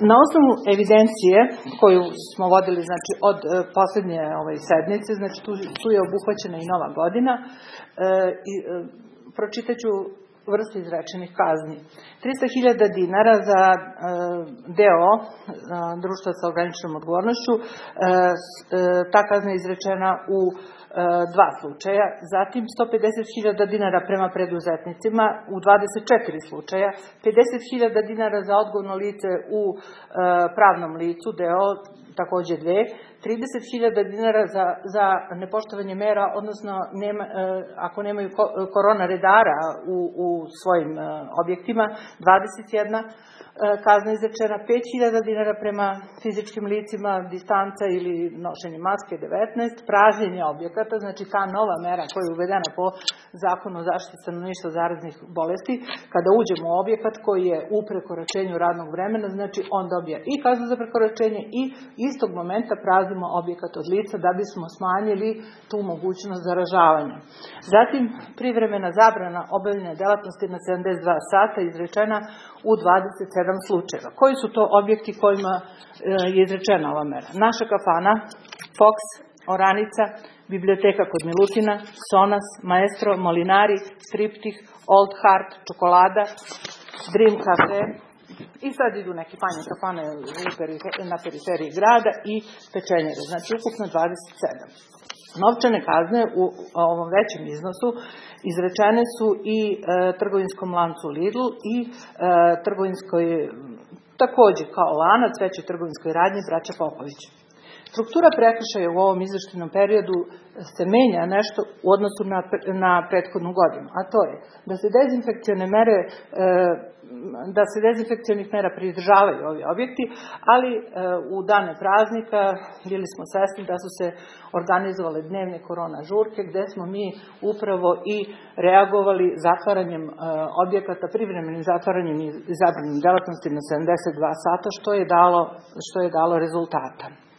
Na osnovu evidencije koju smo vodili znači, od poslednje sednice, znači tu je obuhvaćena i nova godina, pročitaću vrste izrečenih kazni. 300.000 dinara za deo društva sa ograničenom odgovornošću, ta kazna je izrečena u 2 slučaja, zatim 150.000 dinara prema preduzetnicima u 24 slučaja, 50.000 dinara za odgovorno lice u pravnom licu, deo takođe 2, 30.000 dinara za nepoštovanje mera, odnosno ako nemaju korona redara u svojim objektima, 21 kazna izrečena, 5.000 dinara prema fizičkim licima, distanca ili nošenje maske, 19, pražnjenje objekata, znači ta nova mera koja je uvedena po zakonu o zaštiti stanovništva od zaraznih bolesti, kada uđemo u objekat koji je u prekoračenju radnog vremena, znači on dobija i kaznu za prekoračenje i istog momenta praznimo objekat od lica da bismo smanjili tu mogućnost zaražavanja. Zatim, privremena zabrana obavljanja delatnosti na 72 sata izrečena u 27 slučajeva. Koji su to objekti kojima je izrečena ova mera? Naša kafana, Fox, Oranica, biblioteka kod Milutina, Sonas, Maestro, Molinari, Triptih, Old Heart, Čokolada, Dream Cafe i sad idu neke fajne kafane na periferiji grada i pečenjere, znači ukupno 27. Novčane kazne u ovom većem iznosu izrečene su i trgovinskom lancu Lidl i trgovinskoj, takođe kao lanac, većoj trgovinskoj radnji Braća Popović. Struktura prekršaja u ovom izveštajnom periodu se menja nešto u odnosu na prethodnu godinu, a to je da se dezinfekcionih mera pridržavaju ovi objekti, ali u dane praznika bili smo svesni da su se organizovale dnevne korona žurke, gde smo mi upravo i reagovali zatvaranjem objekata, privremenim zatvaranjem i zabranim delatnosti na 72 sata, što je dalo rezultata.